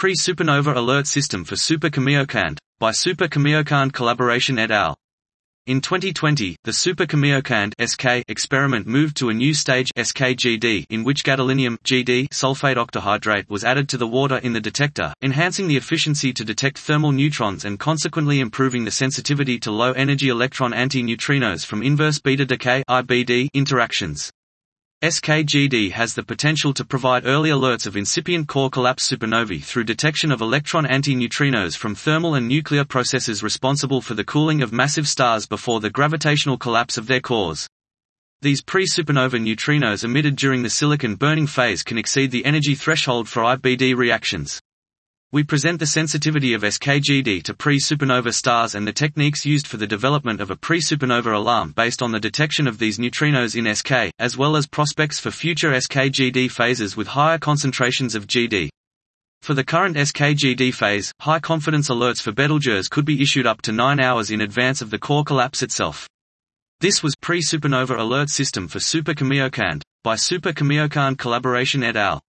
Pre-supernova alert system for Super Kamiokande, by Super Kamiokande collaboration et al. In 2020, the Super Kamiokande (SK) experiment moved to a new stage (SKGD) in which gadolinium (GD) sulfate octahydrate was added to the water in the detector, enhancing the efficiency to detect thermal neutrons and consequently improving the sensitivity to low-energy electron anti-neutrinos from inverse beta decay (IBD) interactions. SKGD has the potential to provide early alerts of incipient core collapse supernovae through detection of electron anti-neutrinos from thermal and nuclear processes responsible for the cooling of massive stars before the gravitational collapse of their cores. These pre-supernova neutrinos emitted during the silicon burning phase can exceed the energy threshold for IBD reactions. We present the sensitivity of SKGD to pre-supernova stars and the techniques used for the development of a pre-supernova alarm based on the detection of these neutrinos in SK, as well as prospects for future SKGD phases with higher concentrations of GD. For the current SKGD phase, high-confidence alerts for Betelgeuse could be issued up to 9 hours in advance of the core collapse itself. This was Pre-supernova alert system for Super Kamiokande, by Super Kamiokande collaboration et al.